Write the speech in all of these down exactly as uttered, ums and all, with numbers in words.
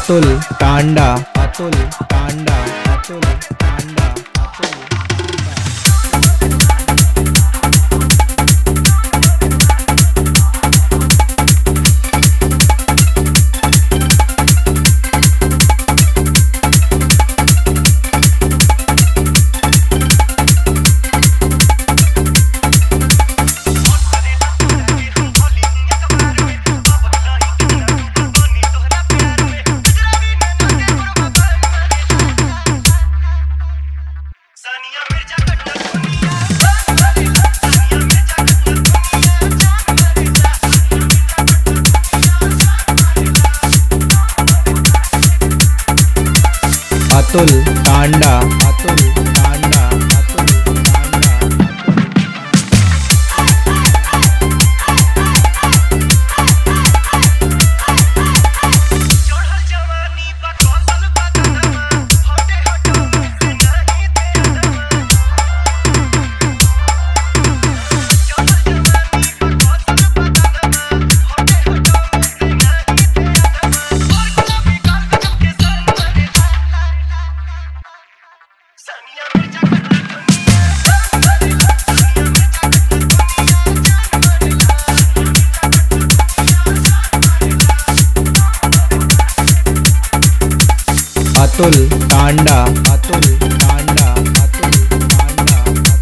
Atul Tanda Atul Tanda Atul Tanda Atul Atul Tanda Atul Tanda Atul Tanda Atul Tanda Atul Tanda Atul Tanda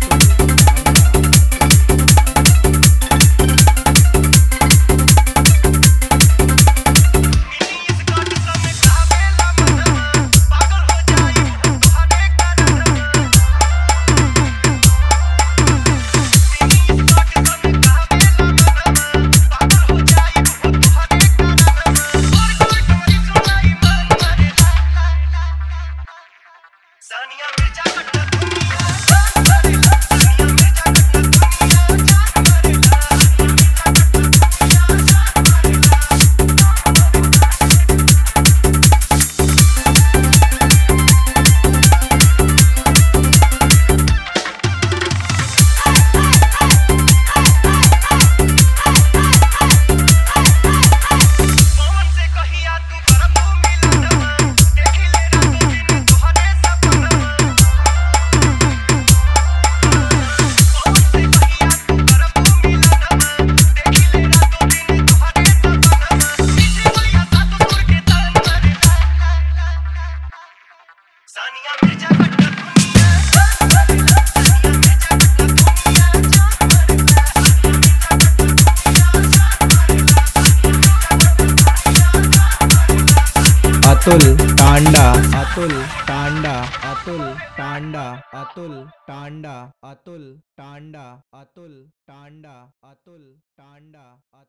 Atul Tanda Atul Tanda Atul Tanda Atul Tanda Atul Tanda Atul Tanda Atul Tanda